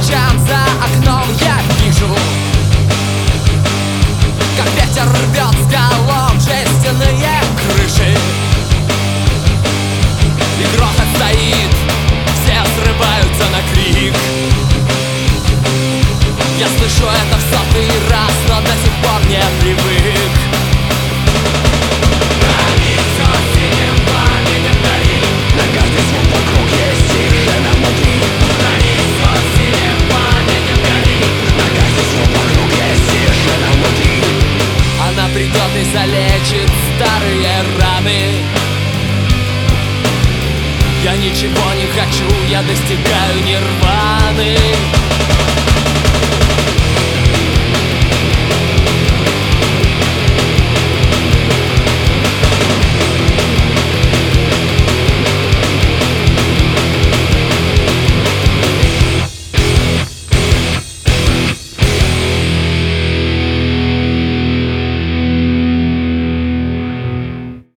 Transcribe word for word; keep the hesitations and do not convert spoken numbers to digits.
сейчас за окном я вижу, как ветер рвет с голов жестяные крыши. И грохот стоит, все срываются на крик. Я слышу это в сотый раз, но до сих пор не привык. Она придет и залечит старые раны. Я ничего не хочу, я достигаю нирваны.